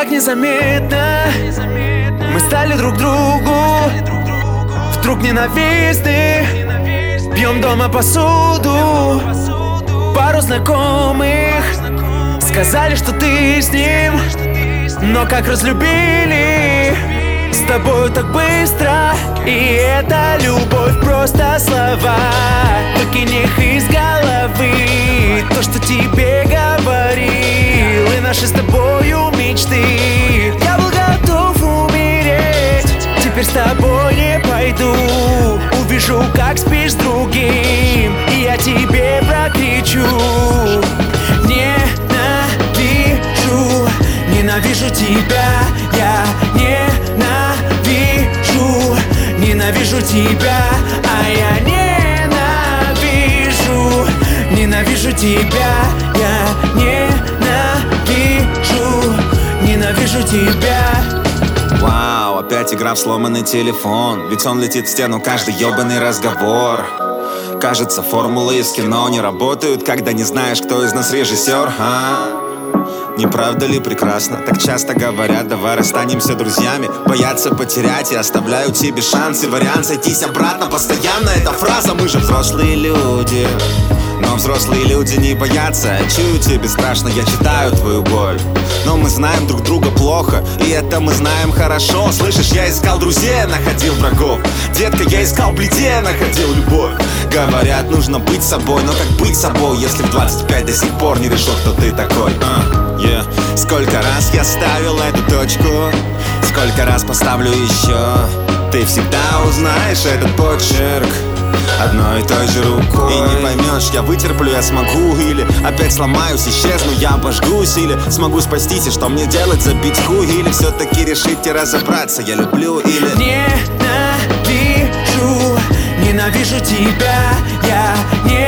так незаметно мы стали друг другу вдруг ненавистны. Пьем дома посуду. Пару знакомых сказали, что ты с ним, но как разлюбили с тобою так быстро. И эта любовь просто слова, выкинь их из головы. То, что тебе говорил, и наши с тобою мечты. Я был готов умереть, теперь с тобой не пойду. Увижу, как спишь с другим, и я тебе прокричу: ненавижу, ненавижу тебя. Я ненавижу, ненавижу тебя. А я ненавижу, ненавижу тебя. Я ненавижу, ненавижу тебя. Вау, опять игра в сломанный телефон. Ведь он летит в стену каждый ёбаный разговор. Кажется, формулы из кино не работают, когда не знаешь, кто из нас режиссер, Не правда ли прекрасно? Так часто говорят: давай расстанемся друзьями. Боятся потерять и оставляют тебе шансы. Вариант сойтись обратно, постоянно эта фраза. Мы же взрослые люди, но взрослые люди не боятся. Чую, тебе страшно, я читаю твою боль. Но мы знаем друг друга плохо, и это мы знаем хорошо. Слышишь, я искал друзей, находил врагов. Детка, я искал бледей, находил любовь. Говорят, нужно быть собой, но как быть собой, если в 25 до сих пор не решил, кто ты такой? Сколько раз я ставил эту точку, сколько раз поставлю еще. Ты всегда узнаешь этот почерк одной и той же рукой. И не поймешь, я вытерплю, я смогу. Или опять сломаюсь, исчезну, я обожгусь. Или смогу спастись, и что мне делать, забить хуй. Или все-таки решите разобраться, я люблю или... Ненавижу, ненавижу тебя. Я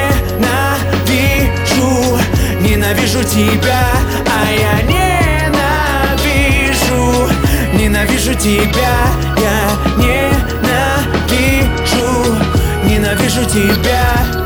ненавижу, ненавижу тебя. А я ненавижу, ненавижу тебя. Я ненавижу, ненавижу тебя.